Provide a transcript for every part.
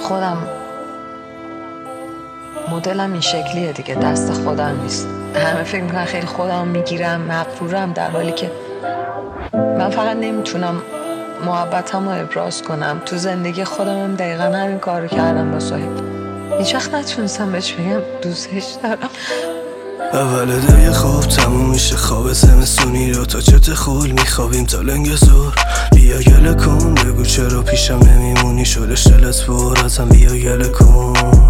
خودم مدلم این شکلیه دیگه، دست خودم نیست. همه فکر میکنن خیلی خودم میگیرم، مغرورم، در حالی که من فقط نمیتونم محبتم رو ابراز کنم. تو زندگی خودم هم دقیقا همین کار رو کردم با صاحب. هیچ وقت نتونستم بهش بگم دوستش دارم. اول دای خواب تموم میشه، خواب زمستونی رو تا چت خول میخوابیم تا لنگ زور. بیا گله کن بگو چرا پیشم نمیمونی، شدش دلت پر ازم، بیا گله کن.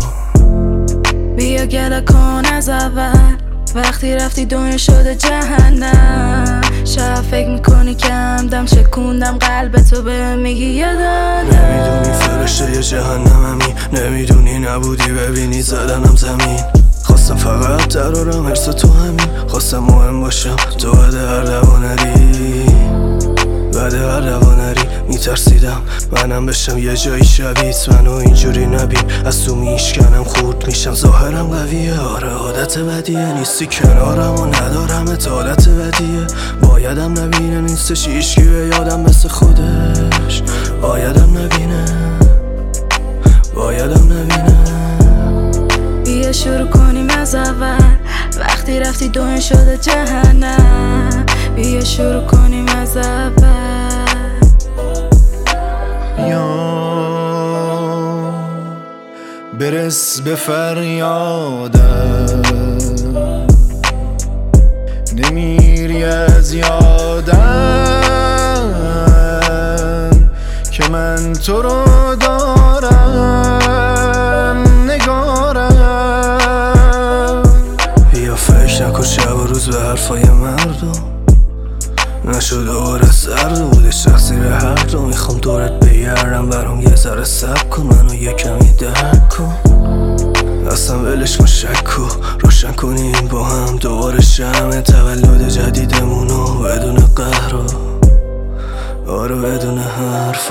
بیا گله کن از اول، وقتی رفتی دنیا شده جهنم. شب فکر میکنی که همدم شکوندم قلب تو، به میگی یادم نمیدونی فرشته جهنممی، نمیدونی نبودی ببینی زدنم زمین. خواستم فقط درارم حرس تو همین، خواستم مهم باشم تو بعد هر دوا نری، بعد هر دوا نری. میترسیدم منم بشم یه جایی شبیت، منو اینجوری نبین، از تو میشکنم خورد میشم، ظاهرم قویه. آره عادت بدیه، نیستی کنارم و ندارم عادت بدیه. بایدم نبینه نیستش هیچکی به یادم مثل خودش، بایدم نبینه، بایدم نبینه. بیا شروع کنیم از اول، وقتی رفتی دنیا شده جهنم. بیا شروع کنیم از اول. یا برس به فریادم، نمیری از یادم که من تو رو دارم نگارم. بیا فکر نکن شب و روز به حرفای مردم، نشد دوباره سرد بوده شخصی به هر دو. میخوام دورت بگردم برام یه ذره صبر کن، منو یه کمی درک کن. اصلا ولش کن شک و روشن کنیم با هم دوباره شمع تولد جدیدمونو بدون قهر و آره بدون حرف.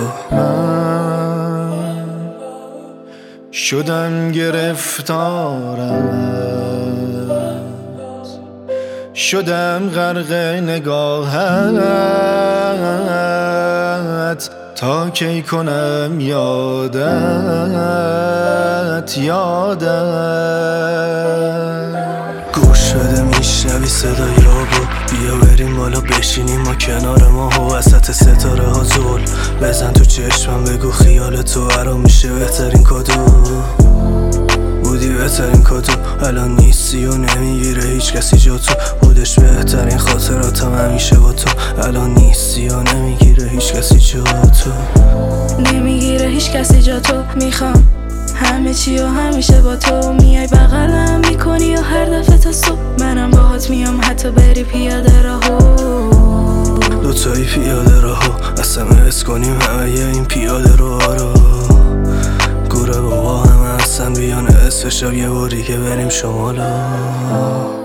من شدم گرفتارت، شدم غرق نگاهت، تا کی کنم یادت گوش بده میشنوی صدای رابو، بیا بریم بالا بشینیم ما کنار ماه و وسط ستاره ها زل. بزن تو چشمم بگو خیال تو برام میشه بهترین کادو، بودی بهترین کادو. الان نیستی و نمیگیره هیچ کسی جا تو، بودش بهترین خاطراتم همیشه با تو. الان نیستی و نمیگیره هیچ کسی جا تو، نمیگیره هیچ کسی جا تو. میخوام همه چی و همیشه با تو، میای بغلم میکنی و هر دفعه تا صبح منم باهات میام، حتی بری پیاده راهو. دوتایی پیاده راهو اصلا حس کنیم همه این پیاده رو رو. گوره بابا همه اصلا بیان اسم شب یه باری که بریم شمالا.